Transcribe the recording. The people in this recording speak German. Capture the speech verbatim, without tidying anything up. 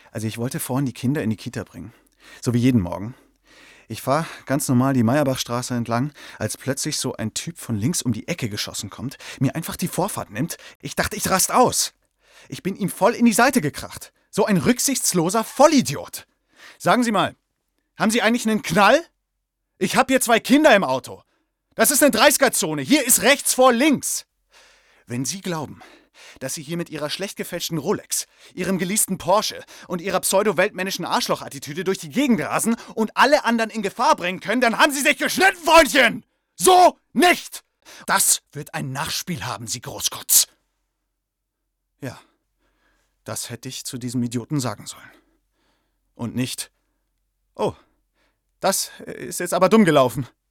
Also ich wollte vorhin die Kinder in die Kita bringen. So wie jeden Morgen. Ich fahre ganz normal die Meyerbachstraße entlang, als plötzlich so ein Typ von links um die Ecke geschossen kommt, mir einfach die Vorfahrt nimmt. Ich dachte, ich rast aus. Ich bin ihm voll in die Seite gekracht. So ein rücksichtsloser Vollidiot. Sagen Sie mal, haben Sie eigentlich einen Knall? Ich habe hier zwei Kinder im Auto. Das ist eine dreißiger-Zone. Hier ist rechts vor links. Wenn Sie glauben, dass Sie hier mit Ihrer schlecht gefälschten Rolex, Ihrem geleasten Porsche und Ihrer pseudo-weltmännischen Arschloch-Attitüde durch die Gegend rasen und alle anderen in Gefahr bringen können, dann haben Sie sich geschnitten, Freundchen! So nicht! Das wird ein Nachspiel haben, Sie Großkotz. Ja, das hätte ich zu diesem Idioten sagen sollen. Und nicht, oh, das ist jetzt aber dumm gelaufen.